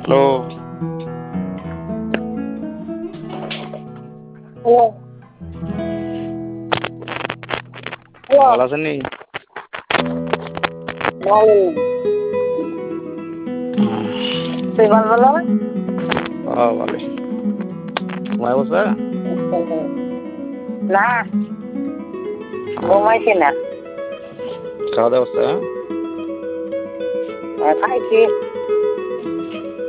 Hello, hello, hello, ভালো আছেন নি? ভালো। তুই ভালো না? ভালো। ঘুমায় বসে? না, ঘুমাইছি না। খাওয়া দাওয়া হচ্ছে? খাইছি।